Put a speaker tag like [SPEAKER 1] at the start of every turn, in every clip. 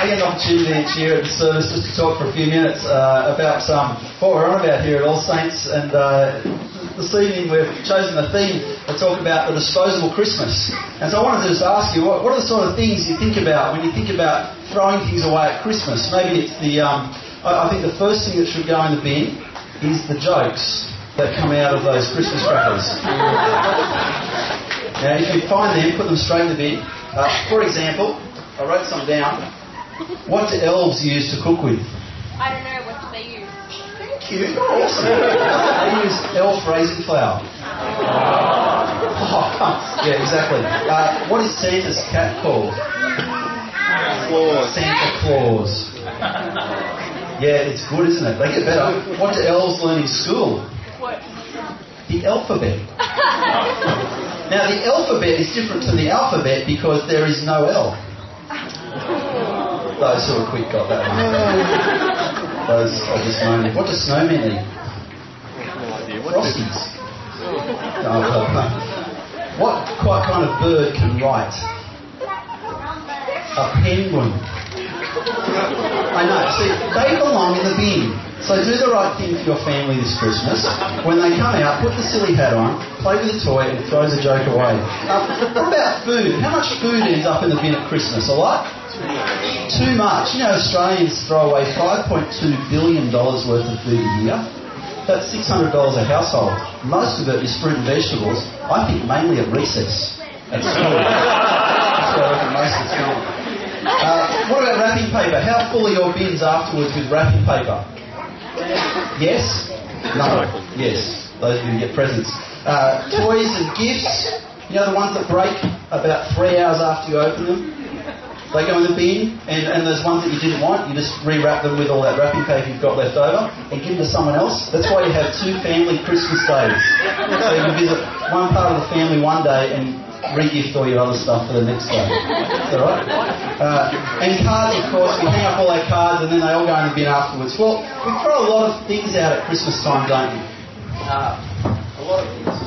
[SPEAKER 1] get an opportunity each year at the service just to talk for a few minutes about what we're on about here at All Saints. And this evening we've chosen a theme to talk about the disposable Christmas. And so I wanted to just ask you, what are the sort of things you think about when you think about throwing things away at Christmas? Maybe it's I think the first thing that should go in the bin is the jokes that come out of those Christmas crackers. Now, if you find them, put them straight in the bin. For example, I wrote some down. What do elves use to cook with?
[SPEAKER 2] I don't know. What do they use?
[SPEAKER 1] Thank you. Awesome. They use elf raisin flour. Yeah, exactly. What is Santa's cat called? Santa Claus. Yeah, it's good, isn't it? They get better. What do elves learn in school?
[SPEAKER 2] What?
[SPEAKER 1] The alphabet. Now, the alphabet is different to the alphabet because there is no L. Those who are quick got that one. Those are just moaning. What does snowman eat? Frosties. What kind of bird can write? A penguin. I know. See, they belong in the bin. So do the right thing for your family this Christmas. When they come out, put the silly hat on, play with the toy and throw the joke away. What about food? How much food ends up in the bin at Christmas? A lot? Too much. You know, Australians throw away $5.2 billion worth of food a year. That's $600 a household. Most of it is fruit and vegetables. I think mainly at recess at school. That's where I reckon most of it's going. What about wrapping paper? How full are your bins afterwards with wrapping paper? Yes? No. Yes. Those of you who get presents. Toys and gifts. You know the ones that break about 3 hours after you open them? They go in the bin, and there's ones that you didn't want. You just rewrap them with all that wrapping paper you've got left over and give them to someone else. That's why you have 2 family Christmas days. So you can visit one part of the family one day and re-gift all your other stuff for the next day. Is that right? And cards, of course. We hang up all our cards and then they all go in the bin afterwards. Well, we throw a lot of things out at Christmas time, don't we? A lot of things.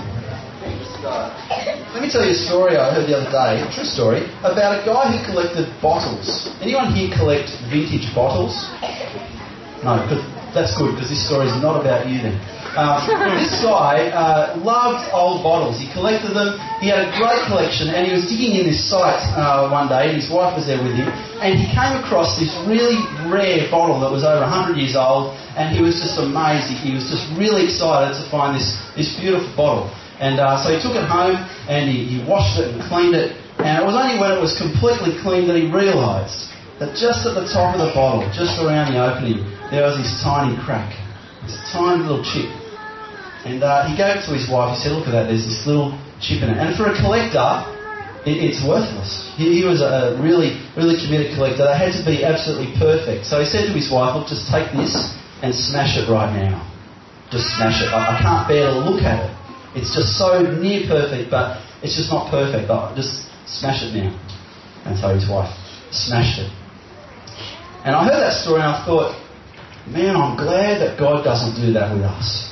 [SPEAKER 1] Let me tell you a story I heard the other day, a true story, about a guy who collected bottles. Anyone here collect vintage bottles? No, that's good, because this story is not about you then. This guy loved old bottles. He collected them. He had a great collection, and he was digging in this site one day, and his wife was there with him, and he came across this really rare bottle that was over 100 years old, and he was just amazed. He was just really excited to find this beautiful bottle. And so he took it home and he washed it and cleaned it. And it was only when it was completely clean that he realised that just at the top of the bottle, just around the opening, there was this tiny crack, this tiny little chip. And he gave it to his wife. He said, "Look at that, there's this little chip in it." And for a collector, it's worthless. He was a really, really committed collector. They had to be absolutely perfect. So he said to his wife, "Look, just take this and smash it right now. Just smash it. I can't bear to look at it. It's just so near perfect, but it's just not perfect. Just smash it now." And so his wife smashed it. And I heard that story and I thought, man, I'm glad that God doesn't do that with us.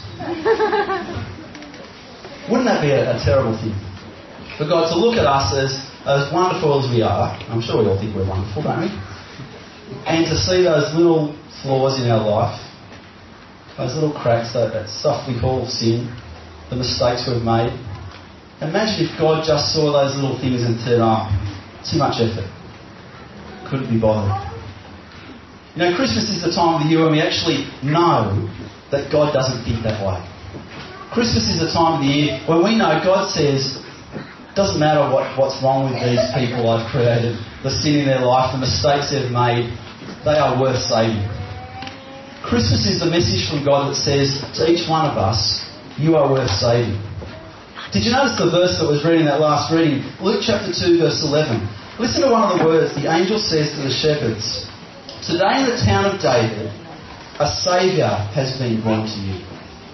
[SPEAKER 1] Wouldn't that be a terrible thing? For God to look at us as wonderful as we are. I'm sure we all think we're wonderful, don't we? And to see those little flaws in our life, those little cracks, that stuff we call sin, the mistakes we've made. Imagine if God just saw those little things and said, too much effort. Couldn't be bothered. You know, Christmas is the time of the year when we actually know that God doesn't think that way. Christmas is the time of the year when we know God says, doesn't matter what's wrong with these people I've created, the sin in their life, the mistakes they've made, they are worth saving. Christmas is the message from God that says to each one of us, you are worth saving. Did you notice the verse that was read in that last reading? Luke chapter 2 verse 11. Listen to one of the words. The angel says to the shepherds, "Today in the town of David, a Saviour has been born to you."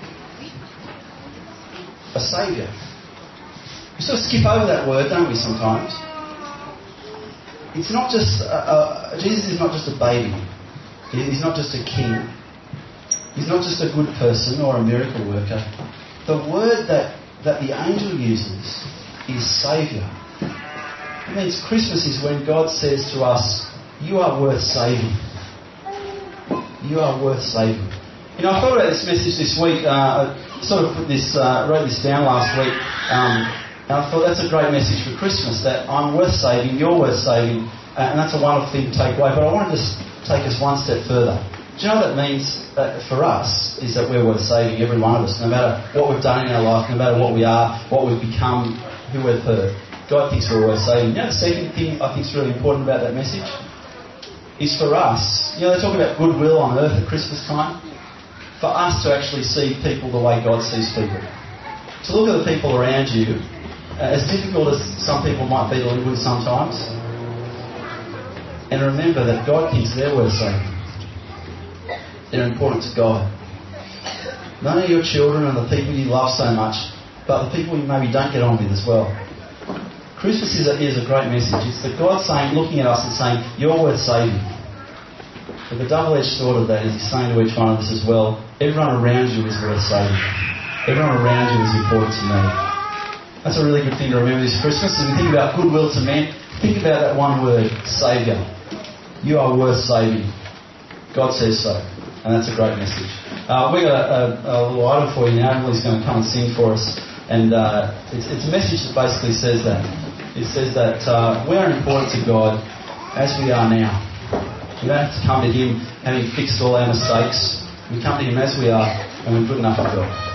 [SPEAKER 1] A Saviour. We sort of skip over that word, don't we, sometimes? It's not just... Jesus is not just a baby. He's not just a king. He's not just a good person or a miracle worker. The word that the angel uses is Saviour. It means Christmas is when God says to us, You are worth saving. You are worth saving. You know, I thought about this message this week. I sort of wrote this down last week. And I thought that's a great message for Christmas, that I'm worth saving, you're worth saving. And that's a wonderful thing to take away. But I want to just take us one step further. Do you know what that means for us? Is that we're worth saving, every one of us, no matter what we've done in our life, no matter what we are, what we've become, who we've hurt. God thinks we're worth saving. You know, the second thing I think is really important about that message is for us. You know, they talk about goodwill on earth at Christmas time. For us to actually see people the way God sees people. To look at the people around you, as difficult as some people might be to live with sometimes, and remember that God thinks they're worth saving. They're important to God. Not only your children and the people you love so much, but the people you maybe don't get on with as well. Christmas is a great message. It's that God saying, looking at us and saying, you're worth saving. But the double-edged sword of that is He's saying to each one of us as well, everyone around you is worth saving. Everyone around you is important to me. That's a really good thing to remember this Christmas. As we think about goodwill to men, think about that one word, Saviour. You are worth saving. God says so. And that's a great message. We've got a little item for you now. Emily's going to come and sing for us. And it's a message that basically says that. It says that we are important to God as we are now. We don't have to come to Him having fixed all our mistakes. We come to Him as we are, and we're good enough for God.